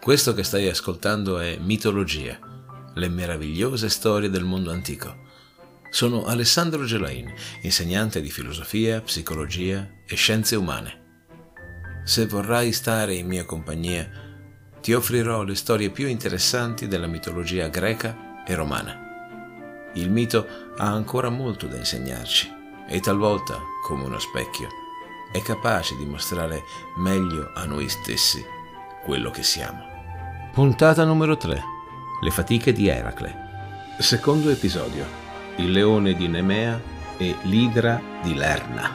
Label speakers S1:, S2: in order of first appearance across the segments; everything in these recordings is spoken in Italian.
S1: Questo che stai ascoltando è Mitologia, le meravigliose storie del mondo antico. Sono Alessandro Gelain, insegnante di filosofia, psicologia e scienze umane. Se vorrai stare in mia compagnia, ti offrirò le storie più interessanti della mitologia greca e romana. Il mito ha ancora molto da insegnarci e talvolta, come uno specchio, è capace di mostrare meglio a noi stessi quello che siamo. Puntata numero 3. Le fatiche di Eracle. Secondo episodio. Il leone di Nemea e l'idra di Lerna.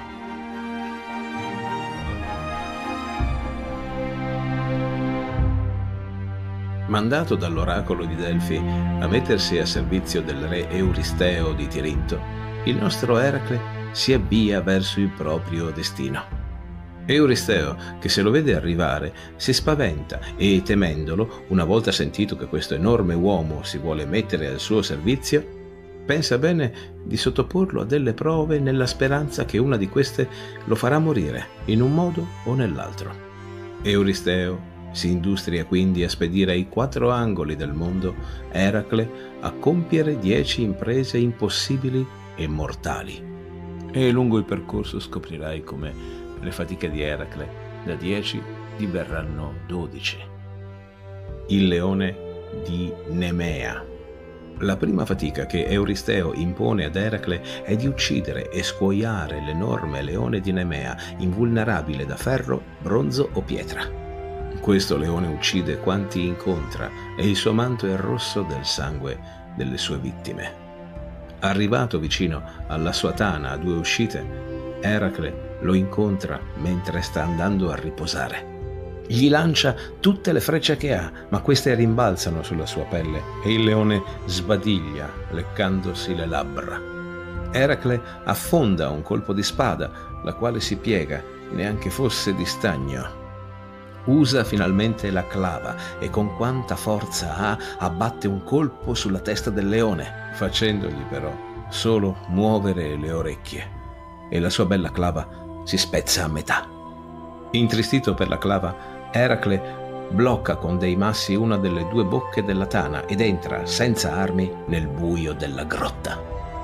S1: Mandato dall'oracolo di Delfi a mettersi a servizio del re Euristeo di Tirinto, il nostro Eracle si avvia verso il proprio destino. Euristeo, che se lo vede arrivare, si spaventa e, temendolo, una volta sentito che questo enorme uomo si vuole mettere al suo servizio, pensa bene di sottoporlo a delle prove nella speranza che una di queste lo farà morire, in un modo o nell'altro. Euristeo si industria quindi a spedire ai 4 angoli del mondo Eracle a compiere 10 imprese impossibili e mortali. E lungo il percorso scoprirai come le fatiche di Eracle da 10 diverranno 12. Il leone di Nemea. La prima fatica che Euristeo impone ad Eracle è di uccidere e scuoiare l'enorme leone di Nemea, invulnerabile da ferro, bronzo o pietra. Questo leone uccide quanti incontra e il suo manto è rosso del sangue delle sue vittime. Arrivato vicino alla sua tana a 2 uscite, Eracle lo incontra mentre sta andando a riposare. Gli lancia tutte le frecce che ha, ma queste rimbalzano sulla sua pelle e il leone sbadiglia leccandosi le labbra. Eracle affonda un colpo di spada, la quale si piega, neanche fosse di stagno. Usa finalmente la clava e con quanta forza ha abbatte un colpo sulla testa del leone, facendogli però solo muovere le orecchie, e la sua bella clava si spezza a metà. Intristito per la clava, Eracle blocca con dei massi una delle 2 bocche della tana ed entra senza armi nel buio della grotta.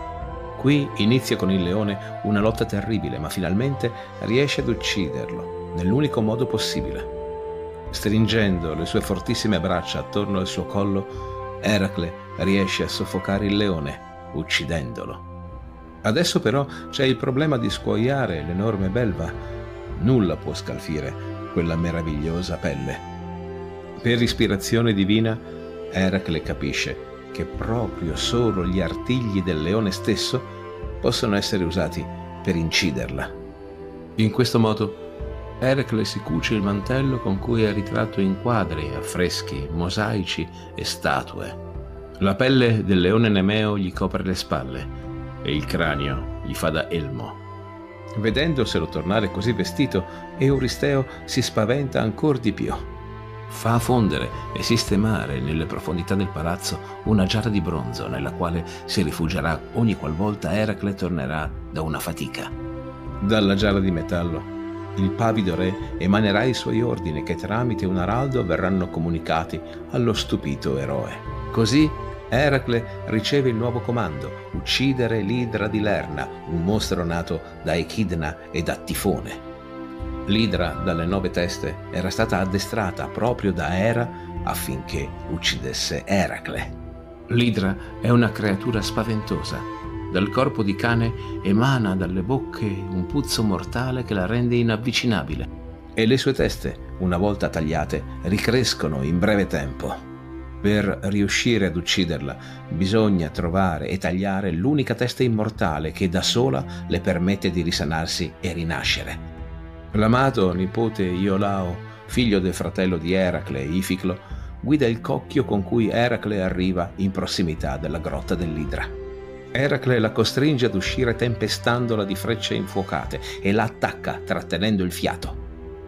S1: Qui inizia con il leone una lotta terribile, ma finalmente riesce ad ucciderlo nell'unico modo possibile. Stringendo le sue fortissime braccia attorno al suo collo, Eracle riesce a soffocare il leone, uccidendolo. Adesso però c'è il problema di scuoiare l'enorme belva. Nulla può scalfire quella meravigliosa pelle. Per ispirazione divina, Eracle capisce che proprio solo gli artigli del leone stesso possono essere usati per inciderla. In questo modo, Eracle si cuce il mantello con cui è ritratto in quadri, affreschi, mosaici e statue. La pelle del leone nemeo gli copre le spalle e il cranio gli fa da elmo. Vedendoselo tornare così vestito, Euristeo si spaventa ancor di più. Fa fondere e sistemare nelle profondità del palazzo una giara di bronzo nella quale si rifugierà ogni qualvolta Eracle tornerà da una fatica. Dalla giara di metallo il pavido re emanerà i suoi ordini che tramite un araldo verranno comunicati allo stupito eroe. Così Eracle riceve il nuovo comando: uccidere l'idra di Lerna, un mostro nato da Echidna e da Tifone. L'idra dalle 9 teste era stata addestrata proprio da Era affinché uccidesse Eracle. L'idra è una creatura spaventosa. Dal corpo di cane emana dalle bocche un puzzo mortale che la rende inavvicinabile e le sue teste, una volta tagliate, ricrescono in breve tempo. Per riuscire ad ucciderla bisogna trovare e tagliare l'unica testa immortale che da sola le permette di risanarsi e rinascere. L'amato nipote Iolao, figlio del fratello di Eracle, Ificlo, guida il cocchio con cui Eracle arriva in prossimità della grotta dell'idra. Eracle la costringe ad uscire tempestandola di frecce infuocate e la attacca trattenendo il fiato.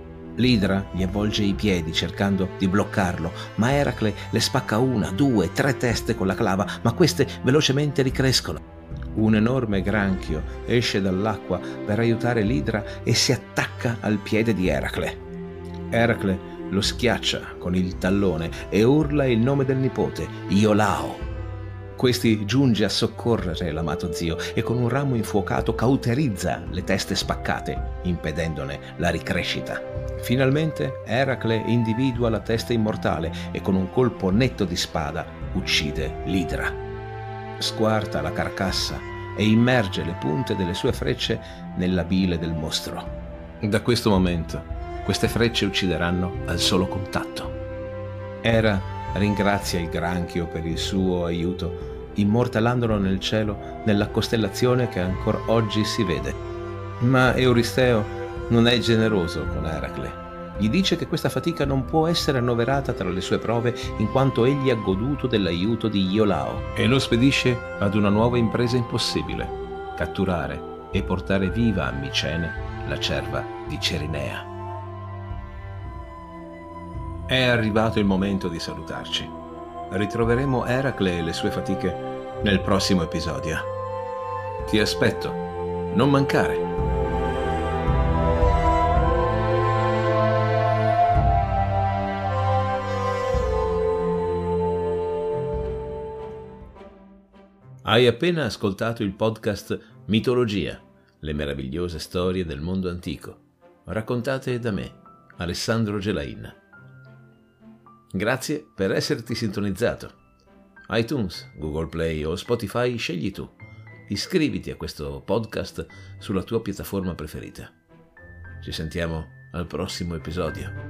S1: L'idra gli avvolge i piedi cercando di bloccarlo, ma Eracle le spacca 1, 2, 3 teste con la clava, ma queste velocemente ricrescono. Un enorme granchio esce dall'acqua per aiutare l'idra e si attacca al piede di Eracle. Eracle lo schiaccia con il tallone e urla il nome del nipote, Iolao. Questi giunge a soccorrere l'amato zio e con un ramo infuocato cauterizza le teste spaccate, impedendone la ricrescita. Finalmente Eracle individua la testa immortale e con un colpo netto di spada uccide l'idra. Squarta la carcassa e immerge le punte delle sue frecce nella bile del mostro. Da questo momento queste frecce uccideranno al solo contatto. Hera ringrazia il granchio per il suo aiuto, immortalandolo nel cielo nella costellazione che ancora oggi si vede. Ma Euristeo non è generoso con Eracle. Gli dice che questa fatica non può essere annoverata tra le sue prove in quanto egli ha goduto dell'aiuto di Iolao e lo spedisce ad una nuova impresa impossibile: catturare e portare viva a Micene la cerva di Cerinea. È arrivato il momento di salutarci. Ritroveremo Eracle e le sue fatiche nel prossimo episodio. Ti aspetto, non mancare. Hai appena ascoltato il podcast Mitologia, le meravigliose storie del mondo antico, raccontate da me, Alessandro Gelain. Grazie per esserti sintonizzato. iTunes, Google Play o Spotify scegli tu. Iscriviti a questo podcast sulla tua piattaforma preferita. Ci sentiamo al prossimo episodio.